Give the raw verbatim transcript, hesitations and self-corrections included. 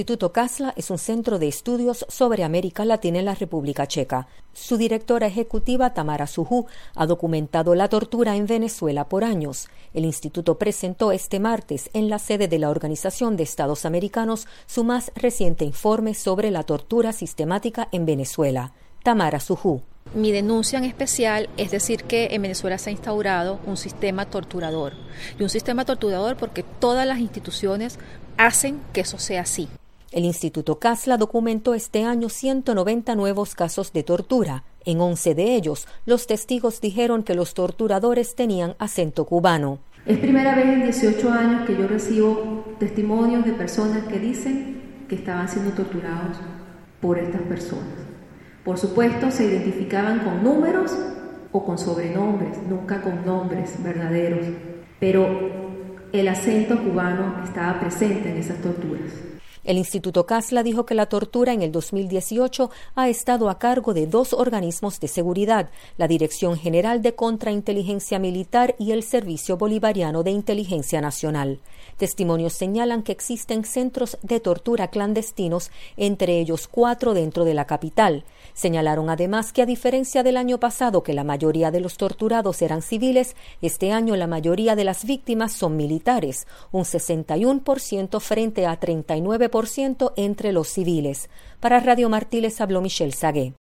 El Instituto Kasla es un centro de estudios sobre América Latina en la República Checa. Su directora ejecutiva, Tamara Sujú, ha documentado la tortura en Venezuela por años. El instituto presentó este martes en la sede de la Organización de Estados Americanos su más reciente informe sobre la tortura sistemática en Venezuela. Tamara Sujú. Mi denuncia en especial es decir que en Venezuela se ha instaurado un sistema torturador. Y un sistema torturador porque todas las instituciones hacen que eso sea así. El Instituto Kasla documentó este año ciento noventa nuevos casos de tortura. En once de ellos, los testigos dijeron que los torturadores tenían acento cubano. Es primera vez en dieciocho años que yo recibo testimonios de personas que dicen que estaban siendo torturados por estas personas. Por supuesto, se identificaban con números o con sobrenombres, nunca con nombres verdaderos, pero el acento cubano estaba presente en esas torturas. El Instituto Kasla dijo que la tortura en el dos mil dieciocho ha estado a cargo de dos organismos de seguridad, la Dirección General de Contrainteligencia Militar y el Servicio Bolivariano de Inteligencia Nacional. Testimonios señalan que existen centros de tortura clandestinos, entre ellos cuatro dentro de la capital. Señalaron además que a diferencia del año pasado, que la mayoría de los torturados eran civiles, este año la mayoría de las víctimas son militares, un sesenta y uno por ciento frente a treinta y nueve por ciento entre los civiles. Para Radio Martí les habló Michelle Sagué.